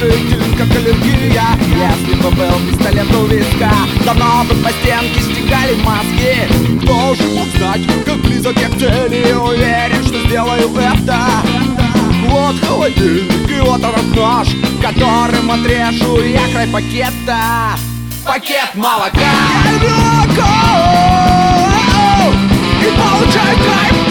решителен, как аллергия. Если бы был пистолет у виска, давно бы по стенке стекали мозги. Кто же мог знать, как близок я к цели, уверен, что сделаю это. Вот холодильник и вот этот нож, которым отрежу я край пакета. Пакет молока. Я люблю молоко и получаю кайф.